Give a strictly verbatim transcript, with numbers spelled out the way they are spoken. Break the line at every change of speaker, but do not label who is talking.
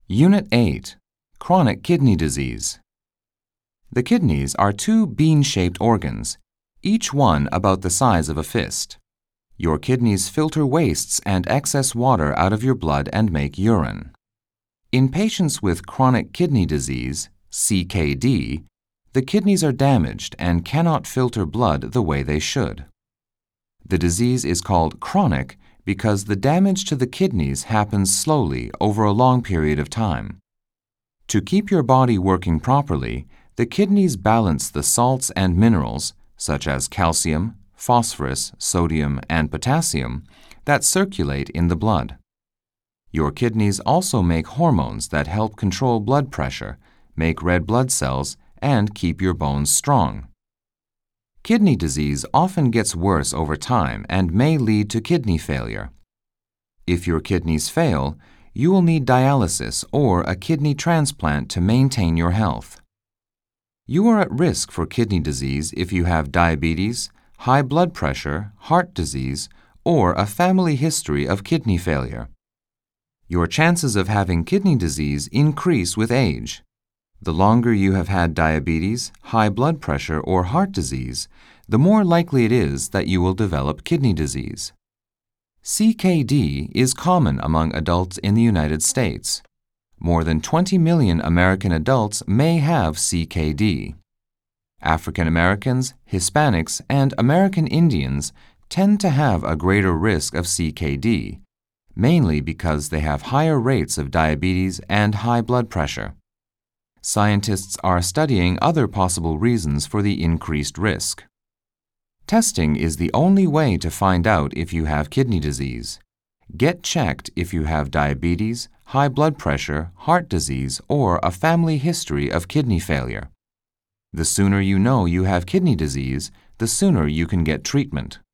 Unit eight. Chronic Kidney Disease. The kidneys are two bean-shaped organs, each one about the size of a fist. Your kidneys filter wastes and excess water out of your blood and make urine. In patients with chronic kidney disease, C K D, the kidneys are damaged and cannot filter blood the way they should. The disease is called chronic because the damage to the kidneys happens slowly over a long period of time. To keep your body working properly, the kidneys balance the salts and minerals, such as calcium, phosphorus, sodium, and potassium, that circulate in the blood. Your kidneys also make hormones that help control blood pressure, make red blood cells, and keep your bones strong. Kidney disease often gets worse over time and may lead to kidney failure. If your kidneys fail, you will need dialysis or a kidney transplant to maintain your health. You are at risk for kidney disease if you have diabetes, high blood pressure, heart disease, or a family history of kidney failure. Your chances of having kidney disease increase with age. The longer you have had diabetes, high blood pressure, or heart disease, the more likely it is that you will develop kidney disease. C K D is common among adults in the United States. More than twenty million American adults may have C K D. African Americans, Hispanics, and American Indians tend to have a greater risk of C K D, mainly because they have higher rates of diabetes and high blood pressure. Scientists are studying other possible reasons for the increased risk. Testing is the only way to find out if you have kidney disease. Get checked if you have diabetes, high blood pressure, heart disease, or a family history of kidney failure. The sooner you know you have kidney disease, the sooner you can get treatment.